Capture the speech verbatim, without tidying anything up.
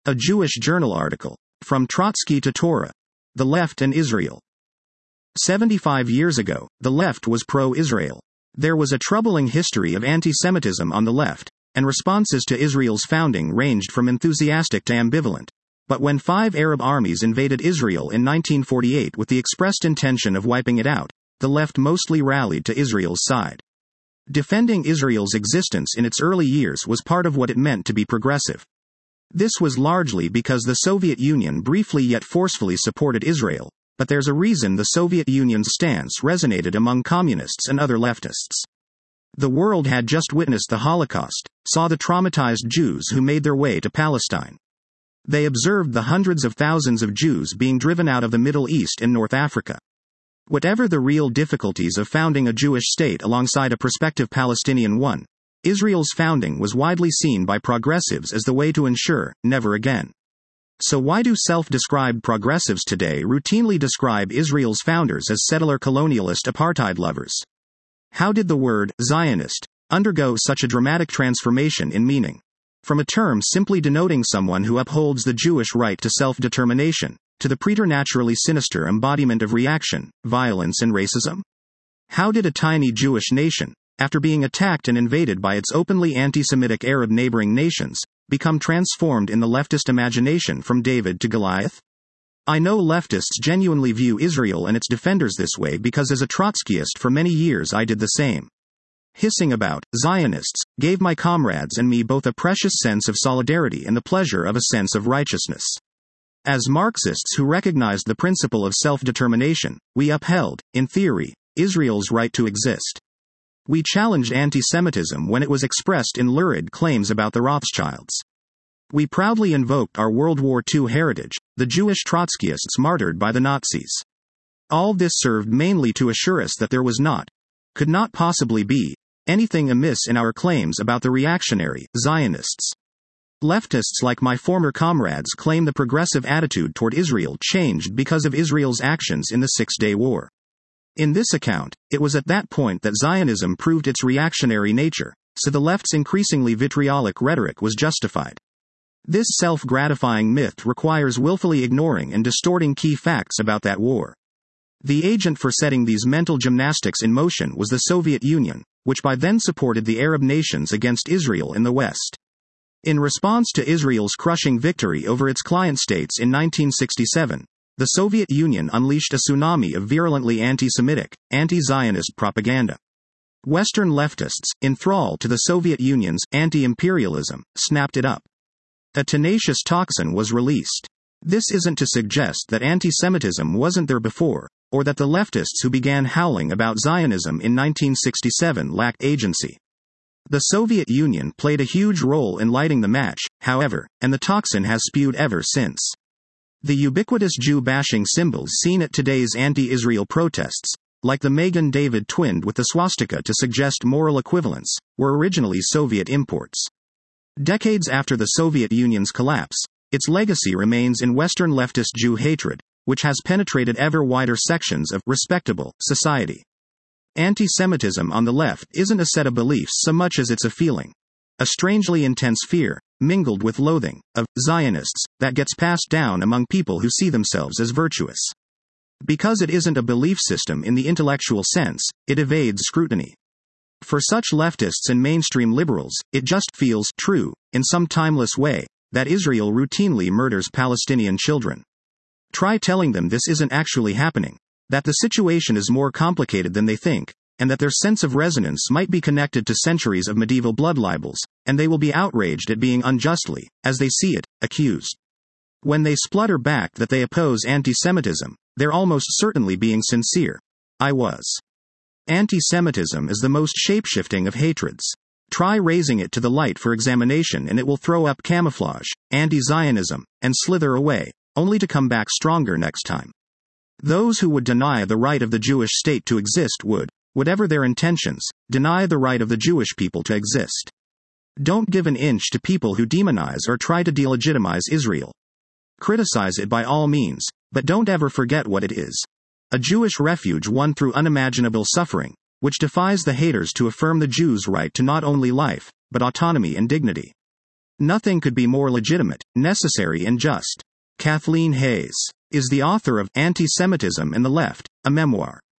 A Jewish Journal article. From Trotsky to Torah. The Left and Israel. seventy-five years ago, the left was pro-Israel. There was a troubling history of anti-Semitism on the left, and responses to Israel's founding ranged from enthusiastic to ambivalent. But when five Arab armies invaded Israel in nineteen forty-eight with the expressed intention of wiping it out, the left mostly rallied to Israel's side. Defending Israel's existence in its early years was part of what it meant to be progressive. This was largely because the Soviet Union briefly yet forcefully supported Israel, but there's a reason the Soviet Union's stance resonated among communists and other leftists. The world had just witnessed the Holocaust, saw the traumatized Jews who made their way to Palestine. They observed the hundreds of thousands of Jews being driven out of the Middle East and North Africa. Whatever the real difficulties of founding a Jewish state alongside a prospective Palestinian one, Israel's founding was widely seen by progressives as the way to ensure never again. So why do self-described progressives today routinely describe Israel's founders as settler colonialist apartheid lovers? How did the word Zionist undergo such a dramatic transformation in meaning? From a term simply denoting someone who upholds the Jewish right to self-determination, to the preternaturally sinister embodiment of reaction, violence and racism? How did a tiny Jewish nation, after being attacked and invaded by its openly anti-Semitic Arab neighboring nations, become transformed in the leftist imagination from David to Goliath? I know leftists genuinely view Israel and its defenders this way because as a Trotskyist for many years I did the same. Hissing about Zionists gave my comrades and me both a precious sense of solidarity and the pleasure of a sense of righteousness. As Marxists who recognized the principle of self-determination, we upheld, in theory, Israel's right to exist. We challenged anti-Semitism when it was expressed in lurid claims about the Rothschilds. We proudly invoked our World War Two heritage, the Jewish Trotskyists martyred by the Nazis. All this served mainly to assure us that there was not, could not possibly be, anything amiss in our claims about the reactionary Zionists. Leftists like my former comrades claim the progressive attitude toward Israel changed because of Israel's actions in the Six-Day War. In this account, it was at that point that Zionism proved its reactionary nature, so the left's increasingly vitriolic rhetoric was justified. This self-gratifying myth requires willfully ignoring and distorting key facts about that war. The agent for setting these mental gymnastics in motion was the Soviet Union, which by then supported the Arab nations against Israel in the West. In response to Israel's crushing victory over its client states in nineteen sixty-seven, the Soviet Union unleashed a tsunami of virulently anti-Semitic, anti-Zionist propaganda. Western leftists, enthralled to the Soviet Union's anti-imperialism, snapped it up. A tenacious toxin was released. This isn't to suggest that anti-Semitism wasn't there before, or that the leftists who began howling about Zionism in nineteen sixty-seven lacked agency. The Soviet Union played a huge role in lighting the match, however, and the toxin has spewed ever since. The ubiquitous Jew-bashing symbols seen at today's anti-Israel protests, like the Magen David twinned with the swastika to suggest moral equivalence, were originally Soviet imports. Decades after the Soviet Union's collapse, its legacy remains in Western leftist Jew hatred, which has penetrated ever wider sections of respectable society. Anti-Semitism on the left isn't a set of beliefs so much as it's a feeling. A strangely intense fear, mingled with loathing, of Zionists, that gets passed down among people who see themselves as virtuous. Because it isn't a belief system in the intellectual sense, it evades scrutiny. For such leftists and mainstream liberals, it just feels true, in some timeless way, that Israel routinely murders Palestinian children. Try telling them this isn't actually happening, that the situation is more complicated than they think, and that their sense of resonance might be connected to centuries of medieval blood libels, and they will be outraged at being unjustly, as they see it, accused. When they splutter back that they oppose anti-Semitism, they're almost certainly being sincere. I was. Anti-Semitism is the most shape-shifting of hatreds. Try raising it to the light for examination and it will throw up camouflage, anti-Zionism, and slither away, only to come back stronger next time. Those who would deny the right of the Jewish state to exist would, whatever their intentions, deny the right of the Jewish people to exist. Don't give an inch to people who demonize or try to delegitimize Israel. Criticize it by all means, but don't ever forget what it is. A Jewish refuge won through unimaginable suffering, which defies the haters to affirm the Jews' right to not only life, but autonomy and dignity. Nothing could be more legitimate, necessary and just. Kathleen Hayes is the author of Anti-Semitism and the Left, a memoir.